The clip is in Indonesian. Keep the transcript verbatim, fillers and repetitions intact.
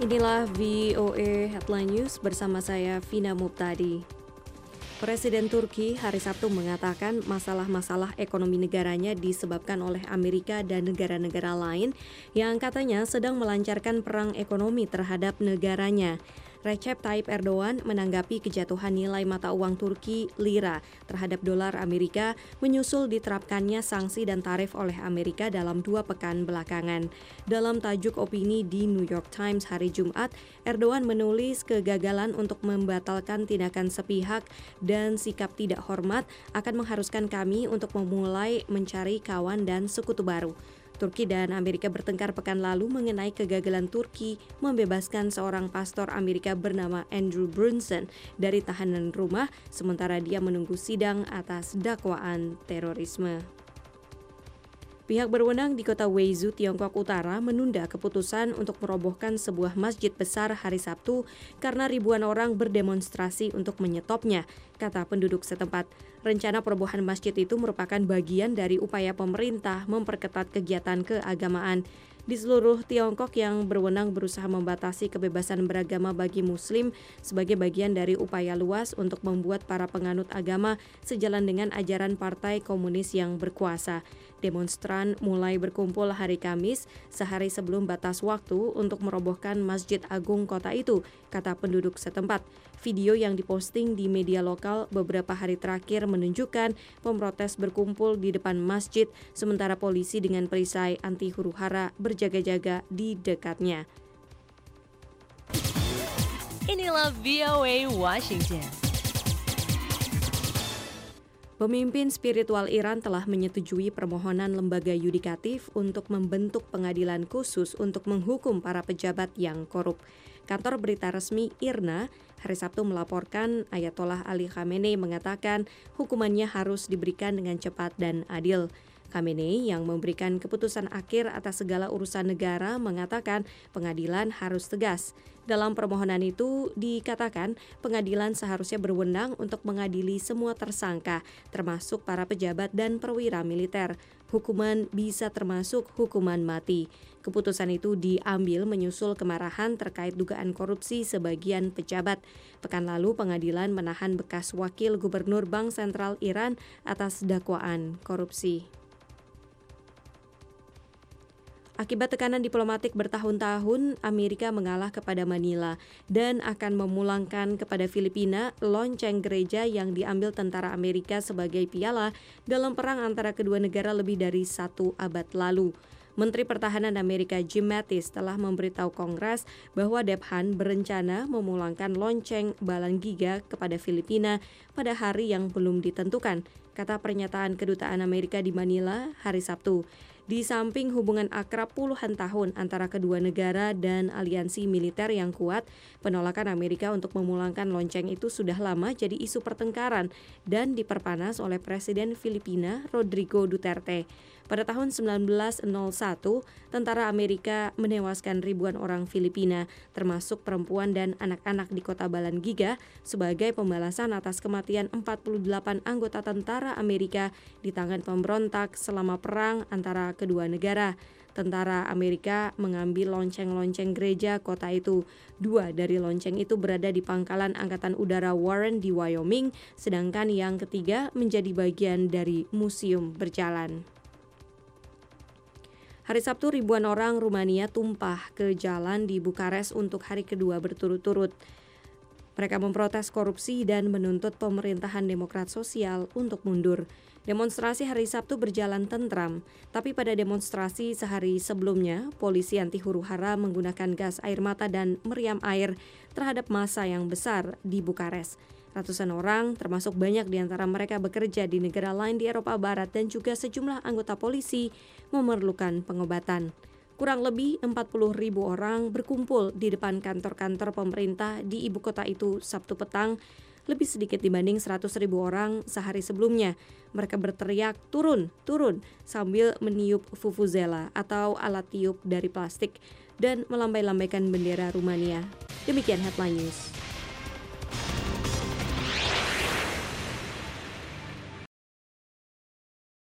Inilah V O A Headline News bersama saya Vina Muptadi. Presiden Turki hari Sabtu mengatakan masalah-masalah ekonomi negaranya disebabkan oleh Amerika dan negara-negara lain yang katanya sedang melancarkan perang ekonomi terhadap negaranya. Recep Tayyip Erdogan menanggapi kejatuhan nilai mata uang Turki lira terhadap dolar Amerika menyusul diterapkannya sanksi dan tarif oleh Amerika dalam dua pekan belakangan. Dalam tajuk opini di New York Times hari Jumat, Erdogan menulis kegagalan untuk membatalkan tindakan sepihak dan sikap tidak hormat akan mengharuskan kami untuk memulai mencari kawan dan sekutu baru. Turki dan Amerika bertengkar pekan lalu mengenai kegagalan Turki membebaskan seorang pastor Amerika bernama Andrew Brunson dari tahanan rumah sementara dia menunggu sidang atas dakwaan terorisme. Pihak berwenang di kota Guizhou, Tiongkok Utara menunda keputusan untuk merobohkan sebuah masjid besar hari Sabtu karena ribuan orang berdemonstrasi untuk menyetopnya, kata penduduk setempat. Rencana perobohan masjid itu merupakan bagian dari upaya pemerintah memperketat kegiatan keagamaan. Di seluruh Tiongkok yang berwenang berusaha membatasi kebebasan beragama bagi Muslim sebagai bagian dari upaya luas untuk membuat para penganut agama sejalan dengan ajaran Partai Komunis yang berkuasa. Demonstran mulai berkumpul hari Kamis, sehari sebelum batas waktu untuk merobohkan Masjid Agung kota itu, kata penduduk setempat. Video yang diposting di media lokal beberapa hari terakhir menunjukkan pemrotes berkumpul di depan masjid, sementara polisi dengan perisai anti huru-hara berjaga-jaga di dekatnya. Inilah V O A Washington. Pemimpin spiritual Iran telah menyetujui permohonan lembaga yudikatif untuk membentuk pengadilan khusus untuk menghukum para pejabat yang korup. Kantor berita resmi I R N A hari Sabtu melaporkan Ayatollah Ali Khamenei mengatakan hukumannya harus diberikan dengan cepat dan adil. Khamenei yang memberikan keputusan akhir atas segala urusan negara mengatakan pengadilan harus tegas. Dalam permohonan itu dikatakan pengadilan seharusnya berwenang untuk mengadili semua tersangka, termasuk para pejabat dan perwira militer. Hukuman bisa termasuk hukuman mati. Keputusan itu diambil menyusul kemarahan terkait dugaan korupsi sebagian pejabat. Pekan lalu pengadilan menahan bekas wakil gubernur Bank Sentral Iran atas dakwaan korupsi. Akibat tekanan diplomatik bertahun-tahun, Amerika mengalah kepada Manila dan akan memulangkan kepada Filipina lonceng gereja yang diambil tentara Amerika sebagai piala dalam perang antara kedua negara lebih dari satu abad lalu. Menteri Pertahanan Amerika Jim Mattis telah memberitahu Kongres bahwa Dephan berencana memulangkan lonceng Balang Giga kepada Filipina pada hari yang belum ditentukan, kata pernyataan Kedutaan Amerika di Manila hari Sabtu. Di samping hubungan akrab puluhan tahun antara kedua negara dan aliansi militer yang kuat, penolakan Amerika untuk memulangkan lonceng itu sudah lama jadi isu pertengkaran dan diperpanas oleh Presiden Filipina Rodrigo Duterte. Pada tahun sembilan belas nol satu, tentara Amerika menewaskan ribuan orang Filipina, termasuk perempuan dan anak-anak di kota Balangiga, sebagai pembalasan atas kematian empat puluh delapan anggota tentara Amerika di tangan pemberontak selama perang antara kedua negara. Tentara Amerika mengambil lonceng-lonceng gereja kota itu. Dua dari lonceng itu berada di pangkalan Angkatan Udara Warren di Wyoming, sedangkan yang ketiga menjadi bagian dari museum berjalan. Hari Sabtu ribuan orang Rumania tumpah ke jalan di Bukares untuk hari kedua berturut-turut. Mereka memprotes korupsi dan menuntut pemerintahan Demokrat Sosial untuk mundur. Demonstrasi hari Sabtu berjalan tentram, tapi pada demonstrasi sehari sebelumnya, polisi anti huru-hara menggunakan gas air mata dan meriam air terhadap massa yang besar di Bukares. Ratusan orang, termasuk banyak di antara mereka bekerja di negara lain di Eropa Barat dan juga sejumlah anggota polisi, memerlukan pengobatan. Kurang lebih empat puluh ribu orang berkumpul di depan kantor-kantor pemerintah di ibu kota itu Sabtu petang, lebih sedikit dibanding seratus ribu orang sehari sebelumnya. Mereka berteriak, turun, turun, sambil meniup vuvuzela atau alat tiup dari plastik dan melambai-lambaikan bendera Rumania. Demikian Headline News.